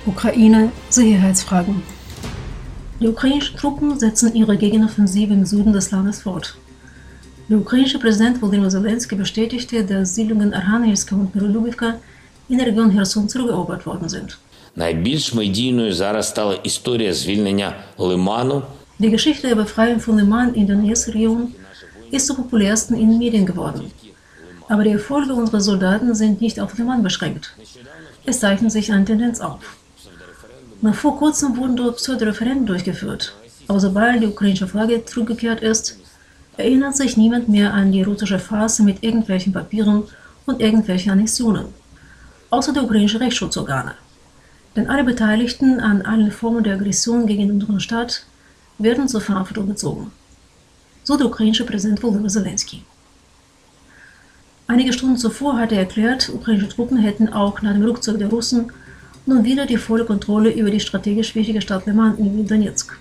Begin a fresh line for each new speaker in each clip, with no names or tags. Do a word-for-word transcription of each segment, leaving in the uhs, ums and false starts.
Ukraine Sicherheitsfragen. Die ukrainischen Truppen setzen ihre Gegenoffensive im Süden des Landes fort. Der ukrainische Präsident Volodymyr Zelensky bestätigte, dass Siedlungen Arhangelska und Myrolюбівка in der Region Cherson zurückerobert worden sind.
Найбільш медійною зараз стала історія звільнення Лиману.
Die Geschichte der Befreiung von Liman in der Donetsk-Region ist zur populärsten in den Medien geworden. Aber die Erfolge unserer Soldaten sind nicht auf Liman beschränkt. Es zeichnet sich eine Tendenz auf. Noch vor kurzem wurden dort Pseudo-Referenden durchgeführt. Aber sobald die ukrainische Flagge zurückgekehrt ist, erinnert sich niemand mehr an die russische Farce mit irgendwelchen Papieren und irgendwelchen Annexionen. Außer die ukrainischen Rechtsschutzorgane. Denn alle Beteiligten an allen Formen der Aggression gegen unseren Staat werden zur Verantwortung gezogen. So der ukrainische Präsident Volodymyr Zelensky. Einige Stunden zuvor hatte er erklärt, ukrainische Truppen hätten auch nach dem Rückzug der Russen nun wieder die volle Kontrolle über die strategisch wichtige Stadt Liman in Donetsk.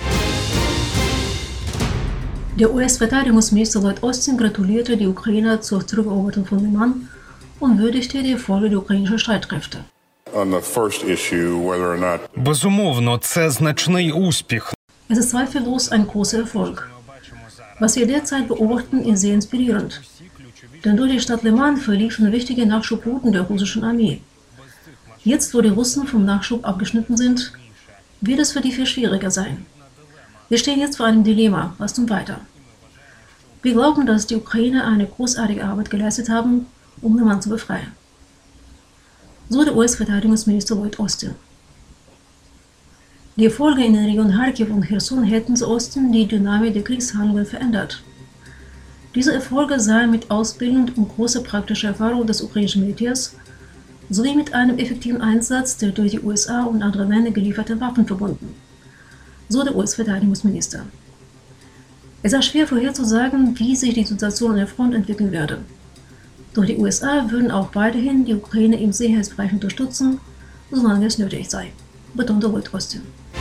Der U S-Verteidigungsminister Lloyd Austin gratulierte die Ukrainer zur Zurückeroberung von Liman und würdigte die Erfolge der ukrainischen Streitkräfte.
Безумовно, це значний успіх.
Es ist zweifellos ein großer Erfolg. Was wir derzeit beobachten, ist sehr inspirierend. Denn durch die Stadt Liman verliefen wichtige Nachschubrouten der russischen Armee. Jetzt, wo die Russen vom Nachschub abgeschnitten sind, wird es für die viel schwieriger sein. Wir stehen jetzt vor einem Dilemma. Was nun weiter? Wir glauben, dass die Ukrainer eine großartige Arbeit geleistet haben, um Liman zu befreien. So der U S-Verteidigungsminister Lloyd Austin. Die Erfolge in den Regionen Kharkiv und Cherson hätten zu Osten die Dynamik der Kriegshandlungen verändert. Diese Erfolge seien mit Ausbildung und großer praktischer Erfahrung des ukrainischen Militärs sowie mit einem effektiven Einsatz der durch die U S A und andere Länder gelieferten Waffen verbunden. So der U S-Verteidigungsminister. Es sei schwer vorherzusagen, wie sich die Situation an der Front entwickeln werde. Doch die U S A würden auch weiterhin die Ukraine im Sicherheitsbereich unterstützen, solange es nötig sei, betonte Lloyd Austin.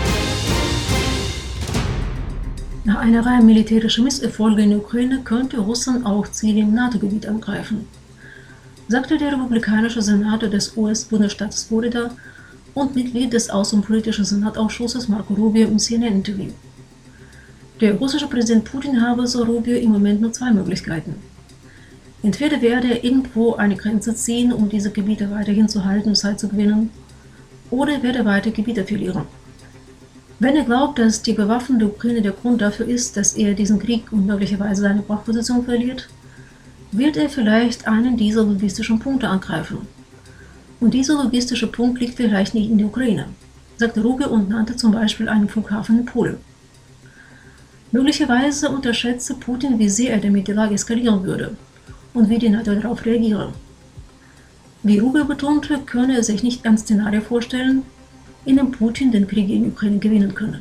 Nach einer Reihe militärischer Misserfolge in der Ukraine könnte Russland auch Ziele im NATO-Gebiet angreifen, sagte der republikanische Senator des U S-Bundesstaates Florida und Mitglied des Außenpolitischen Senatausschusses Marco Rubio im C N N-Interview. Der russische Präsident Putin habe, so Rubio, im Moment nur zwei Möglichkeiten. Entweder werde er irgendwo eine Grenze ziehen, um diese Gebiete weiterhin zu halten und Zeit zu gewinnen, oder er werde weiter Gebiete verlieren. Wenn er glaubt, dass die Bewaffnung der Ukraine der Grund dafür ist, dass er diesen Krieg und möglicherweise seine Machtposition verliert, wird er vielleicht einen dieser logistischen Punkte angreifen. Und dieser logistische Punkt liegt vielleicht nicht in der Ukraine, sagte Rubio und nannte zum Beispiel einen Flughafen in Polen. Möglicherweise unterschätze Putin, wie sehr er damit die Lage eskalieren würde und wie die NATO darauf reagiere. Wie Rubio betonte, könne er sich nicht ein Szenario vorstellen, in dem Putin den Krieg gegen die Ukraine gewinnen könne.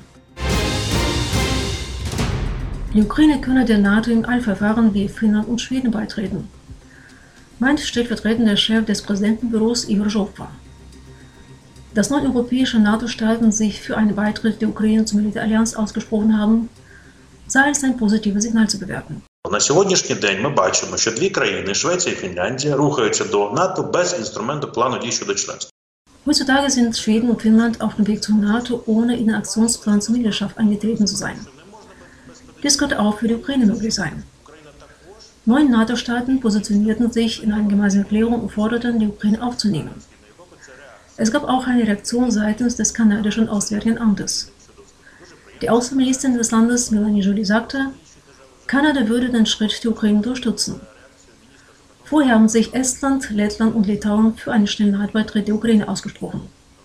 Die Ukraine könne der NATO im Eilverfahren wie Finnland und Schweden beitreten, meint stellvertretender Chef des Präsidentenbüros Igor Zhovkva. Dass neun europäische NATO-Staaten sich für einen Beitritt der Ukraine zur Militärallianz ausgesprochen haben, sei als ein positives Signal zu bewerten.
На сьогоднішній день ми бачимо, що дві країни, Швеція і Фінляндія, рухаються до НАТО без інструменту плану дій щодо членства.
Heutzutage sind Schweden und Finnland auf dem Weg zur NATO, ohne in den Aktionsplan zur Mitgliedschaft eingetreten zu sein. Dies könnte auch für die Ukraine möglich sein. Neun NATO-Staaten positionierten sich in einer gemeinsamen Erklärung und forderten, die Ukraine aufzunehmen. Es gab auch eine Reaktion seitens des kanadischen Auswärtigen Amtes. Die Außenministerin des Landes, Melanie Joly, sagte, Kanada würde den Schritt der Ukraine unterstützen. Vorher haben sich Estland, Lettland und Litauen für einen schnellen NATO-Beitritt der Ukraine ausgesprochen.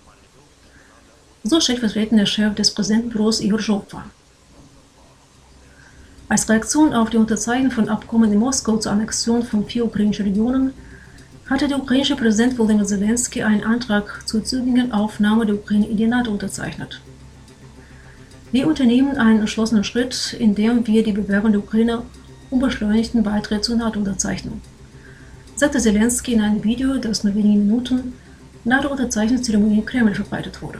So stellvertretender Chef des Präsidentenbüros Igor Zhovkva. Als Reaktion auf die Unterzeichnung von Abkommen in Moskau zur Annexion von vier ukrainischen Regionen hatte der ukrainische Präsident Volodymyr Zelensky einen Antrag zur zügigen Aufnahme der Ukraine in die NATO unterzeichnet. Wir unternehmen einen entschlossenen Schritt, indem wir die Bewerbung der Ukraine um beschleunigten Beitritt zur NATO unterzeichnen, sagte Zelensky in einem Video, das nur wenige Minuten nach der Unterzeichnungszeremonie im Kreml verbreitet wurde.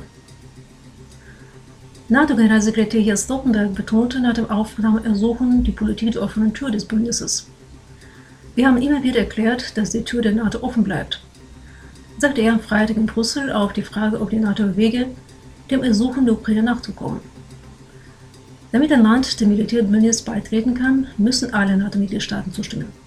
NATO-Generalsekretär Jens Stoltenberg betonte nach dem Aufnahmeersuchen die Politik der offenen Tür des Bündnisses. Wir haben immer wieder erklärt, dass die Tür der NATO offen bleibt. sagte er am Freitag in Brüssel auf die Frage, ob die NATO erwäge, dem Ersuchen der Ukraine nachzukommen. Damit ein Land dem Militärbündnis beitreten kann, müssen alle NATO-Mitgliedstaaten zustimmen.